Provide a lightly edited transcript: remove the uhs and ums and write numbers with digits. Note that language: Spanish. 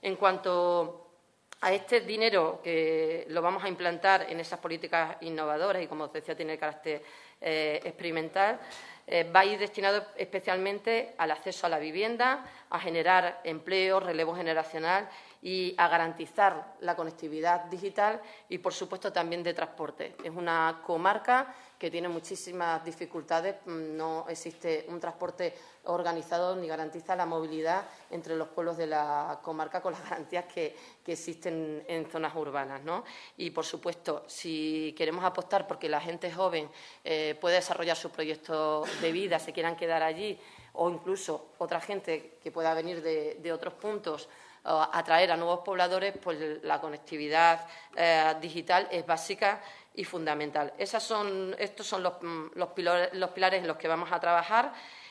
En cuanto a este dinero que lo vamos a implantar en esas políticas innovadoras y, como os decía, tiene carácter experimental, va a ir destinado especialmente al acceso a la vivienda, a generar empleo, relevo generacional y a garantizar la conectividad digital y, por supuesto, también de transporte. Es una comarca que tiene muchísimas dificultades. No existe un transporte organizado ni garantiza la movilidad entre los pueblos de la comarca con las garantías que existen en zonas urbanas, ¿no? Y, por supuesto, si queremos apostar porque la gente joven pueda desarrollar su proyecto de vida, se quieran quedar allí, o incluso otra gente que pueda venir de otros puntos, atraer a nuevos pobladores, pues la conectividad digital es básica y fundamental. Estos son los pilares en los que vamos a trabajar.